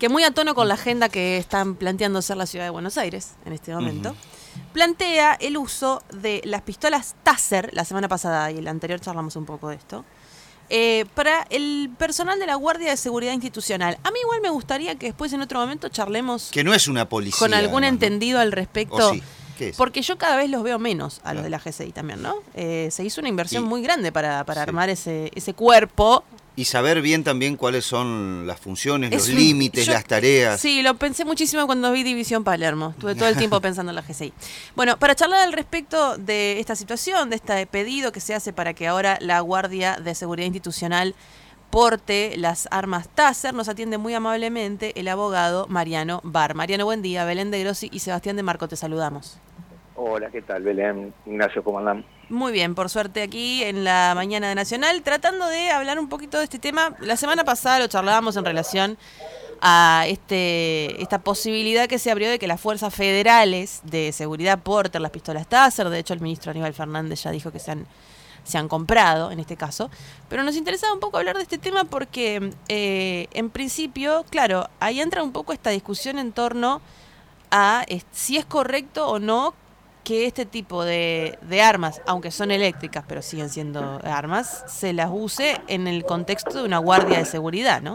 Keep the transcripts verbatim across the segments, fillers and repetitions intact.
que muy a tono con la agenda que están planteando ser la ciudad de Buenos Aires en este momento, uh-huh. plantea el uso de las pistolas Taser, la semana pasada y el anterior charlamos un poco de esto, eh, para el personal de la Guardia de Seguridad Institucional. A mí igual me gustaría que después en otro momento charlemos... Que no es una policía. Con algún además, entendido ¿no? al respecto. ¿O sí? ¿Qué es? Porque yo cada vez los veo menos a los claro. de la G C I también, ¿no? Eh, se hizo una inversión y, muy grande para, para sí. armar ese, ese cuerpo. Y saber bien también cuáles son las funciones, es los un, límites, yo, las tareas. Sí, lo pensé muchísimo cuando vi División Palermo. Estuve todo el tiempo pensando en la G C I. Bueno, para charlar al respecto de esta situación, de este pedido que se hace para que ahora la Guardia de Seguridad Institucional porte las armas Taser, nos atiende muy amablemente el abogado Mariano Bar. Mariano, buen día. Belén de Grossi y Sebastián de Marco, te saludamos. Hola, ¿qué tal, Belén? Ignacio, ¿cómo andan? Muy bien, por suerte aquí en la mañana de Nacional, tratando de hablar un poquito de este tema. La semana pasada lo charlábamos en relación a este esta posibilidad que se abrió de que las fuerzas federales de seguridad porten las pistolas Taser. De hecho, el ministro Aníbal Fernández ya dijo que se han, se han comprado, en este caso. Pero nos interesaba un poco hablar de este tema porque, eh, en principio, claro, ahí entra un poco esta discusión en torno a eh, si es correcto o no que este tipo de, de armas, aunque son eléctricas, pero siguen siendo armas, se las use en el contexto de una guardia de seguridad, ¿no?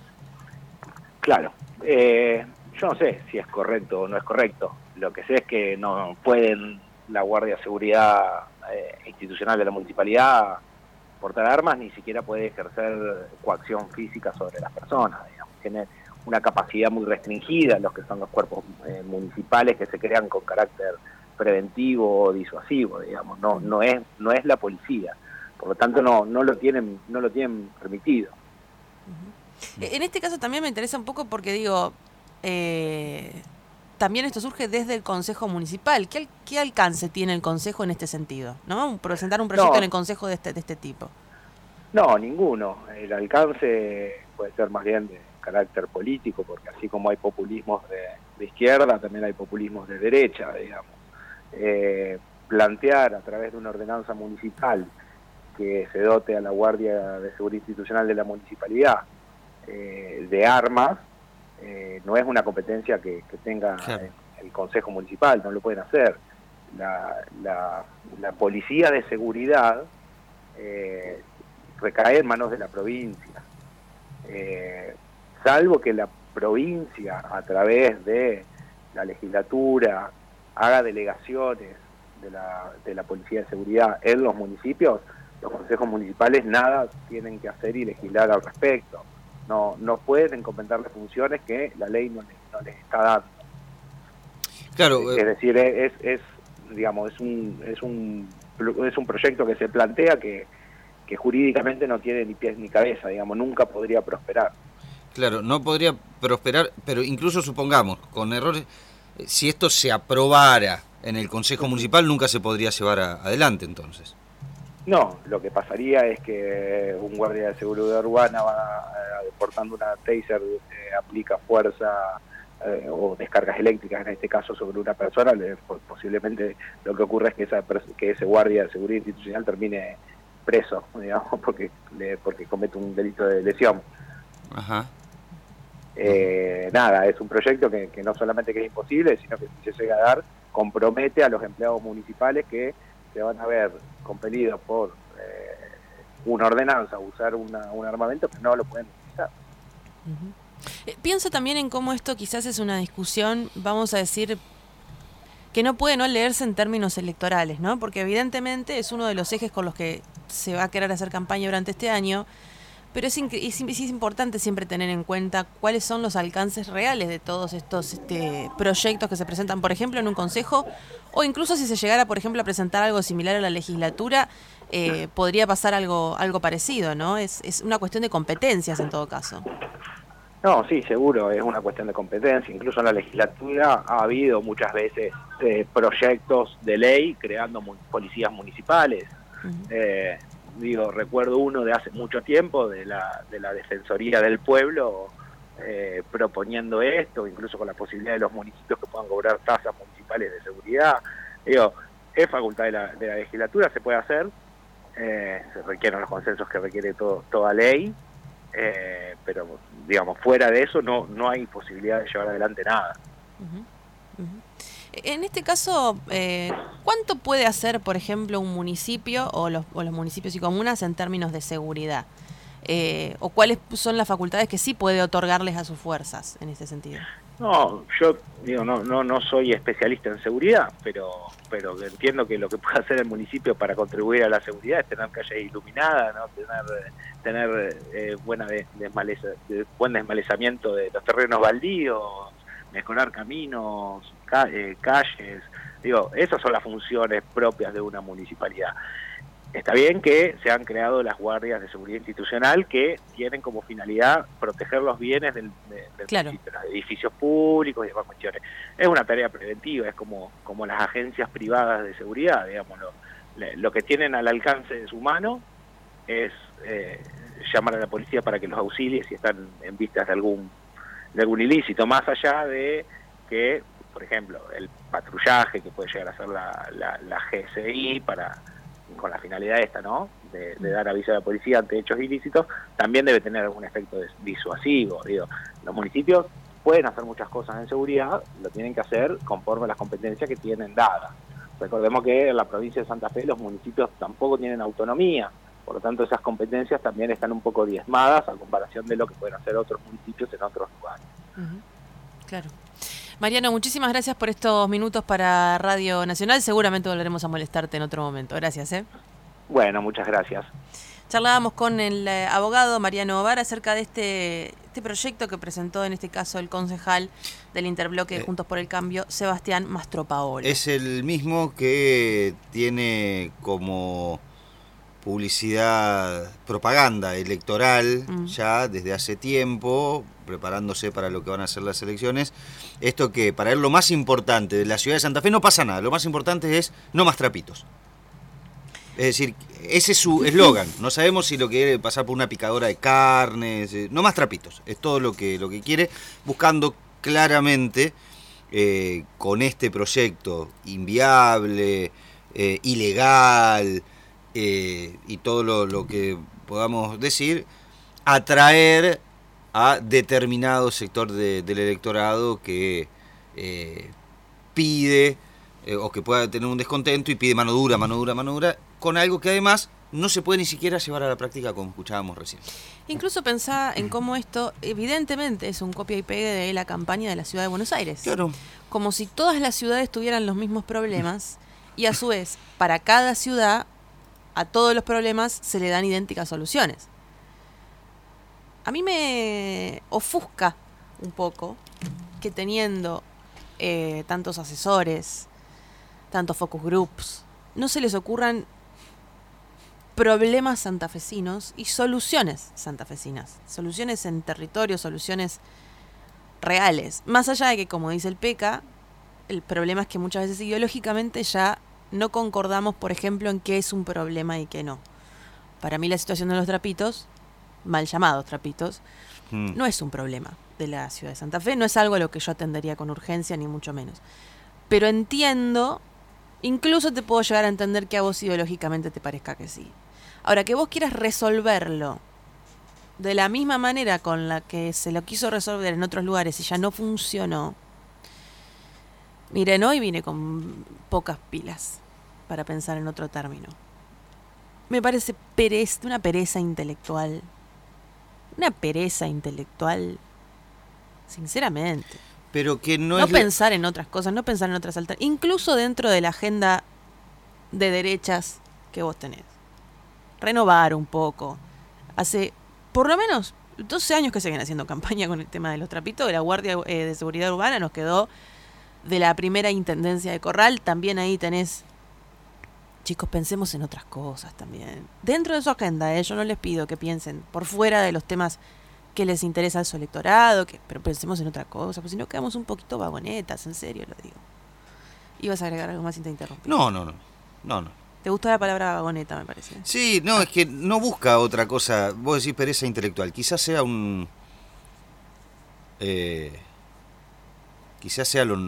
Claro. Eh, yo no sé si es correcto o no es correcto. Lo que sé es que no pueden la Guardia de Seguridad eh, Institucional de la Municipalidad portar armas, ni siquiera puede ejercer coacción física sobre las personas. Digamos. Tiene una capacidad muy restringida, los que son los cuerpos eh, municipales que se crean con carácter preventivo o disuasivo, digamos, no no es no es la policía, por lo tanto no no lo tienen no lo tienen permitido. Uh-huh. En este caso también me interesa un poco porque digo, eh, también esto surge desde el Consejo Municipal. ¿Qué, qué alcance tiene el Consejo en este sentido? ¿No? Presentar un proyecto no, en el Consejo de este de este tipo. No, ninguno. El alcance puede ser más bien de carácter político, porque así como hay populismos de, de izquierda, también hay populismos de derecha, digamos. Eh, plantear a través de una ordenanza municipal que se dote a la Guardia de Seguridad Institucional de la Municipalidad eh, de armas eh, no es una competencia que, que tenga claro. el, el Consejo Municipal, no lo pueden hacer. La, la, la Policía de Seguridad eh, recae en manos de la provincia, eh, salvo que la provincia a través de la legislatura haga delegaciones de la, de la Policía de Seguridad en los municipios, los consejos municipales nada tienen que hacer y legislar al respecto. No no pueden encomendarle funciones que la ley no les, no les está dando. Claro, es, es decir, es, es digamos es un es un es un proyecto que se plantea que, que jurídicamente no tiene ni pies ni cabeza, digamos, nunca podría prosperar. Claro, no podría prosperar, pero incluso supongamos, con errores, si esto se aprobara en el Consejo Municipal, nunca se podría llevar a, adelante, entonces. No, lo que pasaría es que un guardia de seguridad urbana va eh, portando una taser, eh, aplica fuerza eh, o descargas eléctricas, en este caso, sobre una persona, le, posiblemente lo que ocurre es que, esa, que ese guardia de seguridad institucional termine preso, digamos, porque, le, porque comete un delito de lesión. Ajá. Eh, nada, es un proyecto que, que no solamente que es imposible, sino que si se llega a dar, compromete a los empleados municipales que se van a ver compelidos por eh, una ordenanza a usar una, un armamento que no lo pueden utilizar. Uh-huh. Eh, pienso también en cómo esto quizás es una discusión, vamos a decir, que no puede no leerse en términos electorales, ¿no? Porque evidentemente es uno de los ejes con los que se va a querer hacer campaña durante este año. Pero es, es, es importante siempre tener en cuenta cuáles son los alcances reales de todos estos este, proyectos que se presentan, por ejemplo, en un consejo, o incluso si se llegara, por ejemplo, a presentar algo similar a la legislatura, eh, podría pasar algo algo parecido, ¿no? Es, es una cuestión de competencias en todo caso. No, sí, seguro, es una cuestión de competencia. Incluso en la legislatura ha habido muchas veces eh, proyectos de ley creando mu- policías municipales. Uh-huh. Eh, Digo, recuerdo uno de hace mucho tiempo, de la de la Defensoría del Pueblo, eh, proponiendo esto, incluso con la posibilidad de los municipios que puedan cobrar tasas municipales de seguridad. Digo, es facultad de la, de la legislatura, se puede hacer, eh, se requieren los consensos que requiere todo, toda ley, eh, pero digamos, fuera de eso no, no hay posibilidad de llevar adelante nada. Uh-huh. Uh-huh. En este caso, eh, ¿cuánto puede hacer, por ejemplo, un municipio o los, o los municipios y comunas en términos de seguridad? Eh, ¿O cuáles son las facultades que sí puede otorgarles a sus fuerzas en este sentido? No, yo digo, no, no, no soy especialista en seguridad, pero, pero entiendo que lo que puede hacer el municipio para contribuir a la seguridad es tener calles iluminadas, ¿no? Tener, tener eh, buena de, desmaleza, de, buen desmalezamiento de los terrenos baldíos, mejorar caminos, ca eh, calles. Digo, esas son las funciones propias de una municipalidad. Está bien que se han creado las guardias de seguridad institucional que tienen como finalidad proteger los bienes del, de, del claro. municipio, los edificios públicos y demás cuestiones. Es una tarea preventiva, es como, como las agencias privadas de seguridad, digamos. Lo, lo que tienen al alcance de su mano es eh, llamar a la policía para que los auxilie si están en vistas de algún, de algún ilícito, más allá de que, por ejemplo, el patrullaje que puede llegar a ser la, la, la G S I para... con la finalidad esta, ¿no?, de, de dar aviso a la policía ante hechos ilícitos, también debe tener algún efecto disuasivo. Digo, los municipios pueden hacer muchas cosas en seguridad, lo tienen que hacer conforme a las competencias que tienen dadas. Recordemos que en la provincia de Santa Fe los municipios tampoco tienen autonomía, por lo tanto esas competencias también están un poco diezmadas a comparación de lo que pueden hacer otros municipios en otros lugares. Uh-huh. Claro. Mariano, muchísimas gracias por estos minutos para Radio Nacional. Seguramente volveremos a molestarte en otro momento. Gracias. ¿eh? Bueno, muchas gracias. Charlábamos con el eh, abogado Mariano Ovar acerca de este, este proyecto que presentó en este caso el concejal del Interbloque eh, Juntos por el Cambio, Sebastián Mastropaolo. Es el mismo que tiene como publicidad, propaganda electoral mm. ya desde hace tiempo, preparándose para lo que van a ser las elecciones. Esto que para él lo más importante de la ciudad de Santa Fe no pasa nada, lo más importante es no más trapitos. Es decir, ese es su eslogan. No sabemos si lo quiere pasar por una picadora de carnes, no más trapitos. Es todo lo que, lo que quiere, buscando claramente eh, con este proyecto inviable, eh, ilegal eh, y todo lo, lo que podamos decir, atraer a determinado sector de, del electorado que eh, pide eh, o que pueda tener un descontento y pide mano dura, mano dura, mano dura, con algo que además no se puede ni siquiera llevar a la práctica como escuchábamos recién. Incluso pensá en cómo esto evidentemente es un copia y pegue de la campaña de la Ciudad de Buenos Aires. Claro. Como si todas las ciudades tuvieran los mismos problemas y a su vez para cada ciudad a todos los problemas se le dan idénticas soluciones. A mí me ofusca un poco que teniendo eh, tantos asesores, tantos focus groups, no se les ocurran problemas santafesinos y soluciones santafesinas, soluciones en territorio, soluciones reales. Más allá de que, como dice el Peca, el problema es que muchas veces ideológicamente ya no concordamos, por ejemplo, en qué es un problema y qué no. Para mí la situación de los trapitos, mal llamados trapitos, mm. no es un problema de la ciudad de Santa Fe, no es algo a lo que yo atendería con urgencia, ni mucho menos. Pero entiendo, incluso te puedo llegar a entender que a vos ideológicamente te parezca que sí. Ahora, que vos quieras resolverlo de la misma manera con la que se lo quiso resolver en otros lugares y ya no funcionó. Miren, hoy vine con pocas pilas para pensar en otro término. Me parece pereza, una pereza intelectual. Una pereza intelectual, sinceramente. Pero que no, no es pensar la... en otras cosas, no pensar en otras alternativas, incluso dentro de la agenda de derechas que vos tenés. Renovar un poco. Hace por lo menos doce años que se viene haciendo campaña con el tema de los trapitos. La Guardia eh, de Seguridad Urbana nos quedó de la primera intendencia de Corral. También ahí tenés... Chicos, pensemos en otras cosas también. Dentro de su agenda, eh, yo no les pido que piensen por fuera de los temas que les interesa a su electorado, que, pero pensemos en otra cosa, porque si no quedamos un poquito vagonetas, en serio lo digo. ¿Ibas a agregar algo más y te interrumpí? No, no, no, no, no. ¿Te gusta la palabra vagoneta, me parece? Sí, no, es que no busca otra cosa. Vos decís pereza intelectual. Quizás sea un... Eh, quizás sea lo,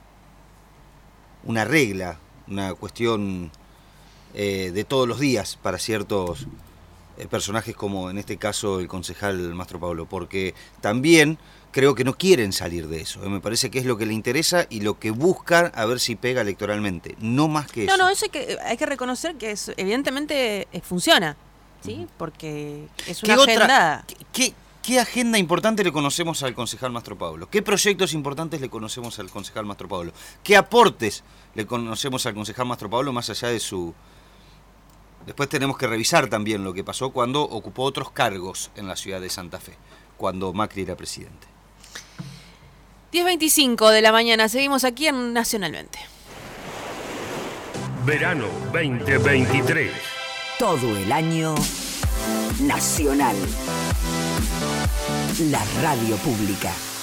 una regla, una cuestión eh, de todos los días para ciertos eh, personajes como en este caso el concejal Mastro Pablo, porque también creo que no quieren salir de eso. Me parece que es lo que le interesa y lo que buscan a ver si pega electoralmente, no más que eso. No, no, eso hay que, hay que reconocer que es, evidentemente eh, funciona, ¿sí? Porque es una ¿Qué otra- agenda. ¿Qué, qué, qué agenda importante le conocemos al concejal Mastro Pablo? ¿Qué proyectos importantes le conocemos al concejal Mastro Pablo? ¿Qué aportes le conocemos al concejal Mastro Pablo más allá de su... Después tenemos que revisar también lo que pasó cuando ocupó otros cargos en la ciudad de Santa Fe, cuando Macri era presidente. diez veinticinco de la mañana, seguimos aquí en Nacionalmente. Verano veinte veintitrés. Todo el año Nacional. La radio pública.